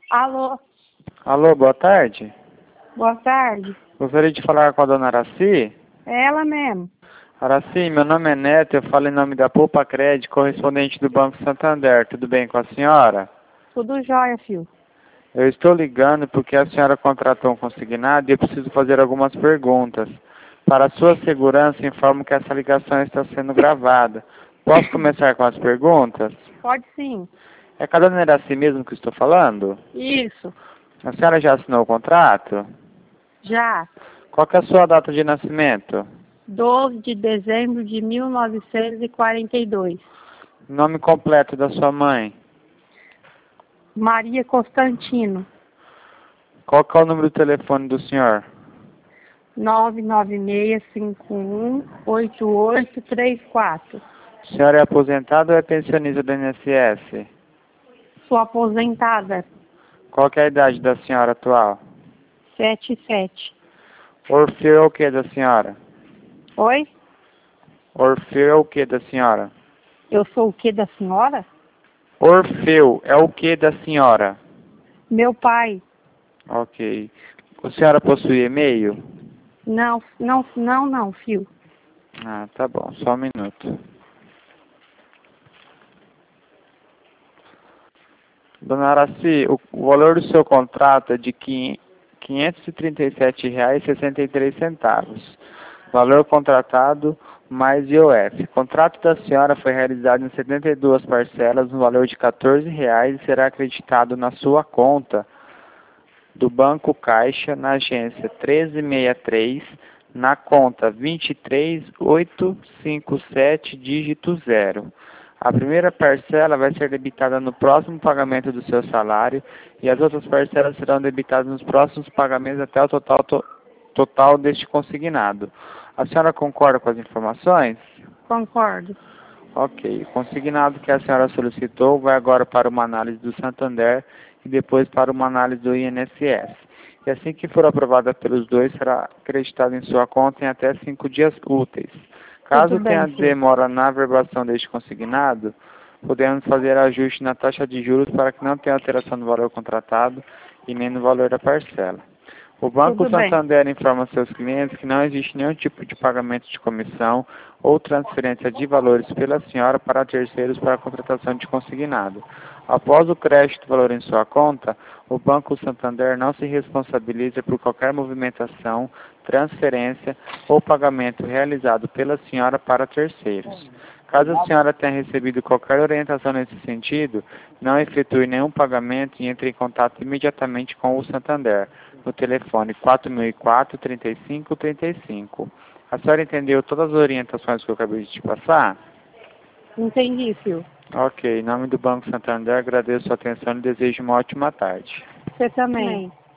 Alô, Alô, boa tarde. boa tarde. Gostaria de falar com a dona Araci. É ela mesmo. Araci, meu nome é Neto, eu falo em nome da Poupa Crédito, correspondente do Banco Santander. Tudo bem com a senhora? Tudo jóia, filho. Eu estou ligando porque a senhora contratou um consignado e eu preciso fazer algumas perguntas. Para sua segurança, informo que essa ligação está sendo gravada. Posso começar com as perguntas? Pode sim. É com a dona Araci mesmo que estou falando? Isso. A senhora já assinou o contrato? Já. Qual que é a sua data de nascimento? 12 de dezembro de 1942. Nome completo da sua mãe? Maria Constantino. Qual que é o número do telefone do senhor? 996518834. O senhor é aposentado ou é pensionista do INSS? Sou aposentada. Qual que é a idade da senhora atual? 77. Orfeu é o que da senhora? Oi? Orfeu é o que da senhora? Eu sou o que da senhora? Orfeu é o que da senhora? Meu pai. Ok. A senhora possui e-mail? Não, filho. Ah, tá bom. Só um minuto. Dona Araci, o valor do seu contrato é de R$ 537,63. Valor contratado mais IOF. O contrato da senhora foi realizado em 72 parcelas no valor de R$ 14,00 e será acreditado na sua conta do Banco Caixa na agência 1363, na conta 23857, dígito 0. A primeira parcela vai ser debitada no próximo pagamento do seu salário e as outras parcelas serão debitadas nos próximos pagamentos até o total deste consignado. A senhora concorda com as informações? Concordo. Ok. O consignado que a senhora solicitou vai agora para uma análise do Santander e depois para uma análise do INSS. E assim que for aprovada pelos dois, será acreditado em sua conta em até 5 dias úteis. Caso Tudo tenha bem, filho. demora na averbação deste consignado, podemos fazer ajuste na taxa de juros para que não tenha alteração no valor contratado e nem no valor da parcela. O Banco Tudo bem. Santander informa seus clientes que não existe nenhum tipo de pagamento de comissão ou transferência de valores pela senhora para terceiros para a contratação de consignado. Após o crédito do valor em sua conta, o Banco Santander não se responsabiliza por qualquer movimentação, transferência ou pagamento realizado pela senhora para terceiros. Caso a senhora tenha recebido qualquer orientação nesse sentido, não efetue nenhum pagamento e entre em contato imediatamente com o Santander, no telefone 4004-3535. A senhora entendeu todas as orientações que eu acabei de te passar? Entendi, filho. Ok, em nome do Banco Santander, agradeço a sua atenção e desejo uma ótima tarde. Você também.